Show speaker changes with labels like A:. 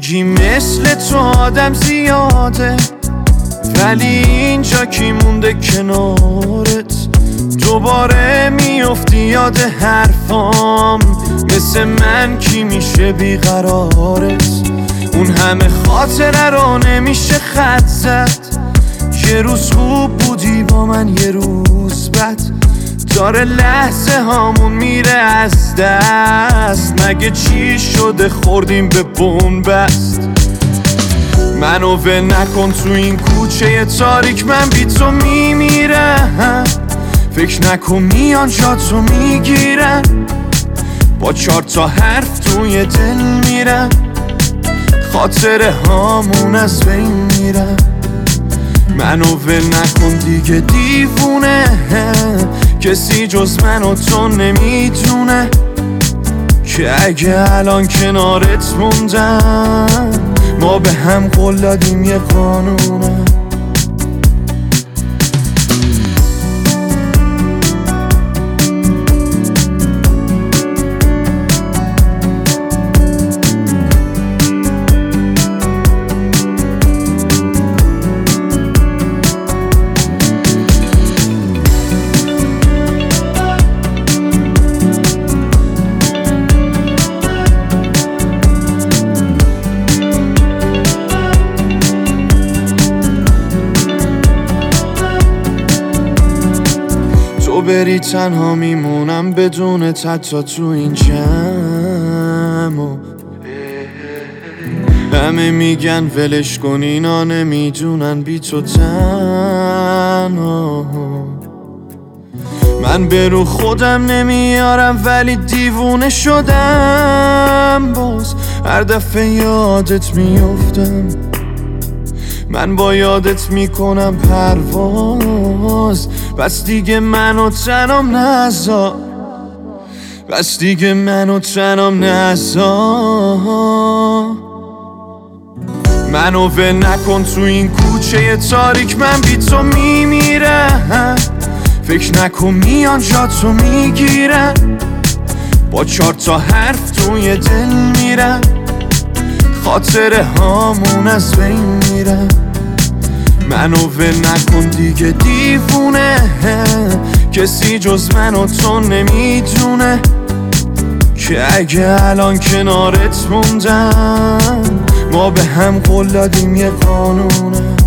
A: میگی مثل تو آدم زیاده، ولی اینجا کی مونده کنارت؟ دوباره میافتی یاد حرفام، مثل من کی میشه بیقرارت؟ اون همه خاطره رو نمیشه خط زد، یه روز خوب بودی با من یه روز بد، داره لحظه هامون میره از دست. مگه چی شده خوردیم به بنبست؟ منو ول نکن تو این کوچه تاریک، من بی تو میمیرم. فکر نکن میان جاتو میگیرن، با 4 تا حرف توی دل میرن، خاطره هامون از بین میرن. منو ول نکن دیگه دیوونه، کسی جز من و تو نمیدونه که اگه الان کنارت موندم، ما به هم قول دادیم یه قانونه. تو بری تنها میمونم بدون حتی تو این جمع، همه میگن ولش کن اینا نمیدونن بی تو تنها. من به رو خودم نمیارم ولی دیوونه شدم، باز هر دفعه یادت میافتم. من با یادت میکنم پرواز، بس دیگه منو تنم نذار، بس دیگه منو تنم نذار. منو ول نکن تو این کوچه تاریک، من بی تو میمیرم. فکر نکن میان جاتو میگیرن، با 4 تا حرف توی دل میرن، خاطره هامون از بین میرن. منو ول نکن دیگه دیوونه، کسی جز من و تو نمیدونه که اگه الان کنارت موندم، ما به هم قول دادیم یه قانونه.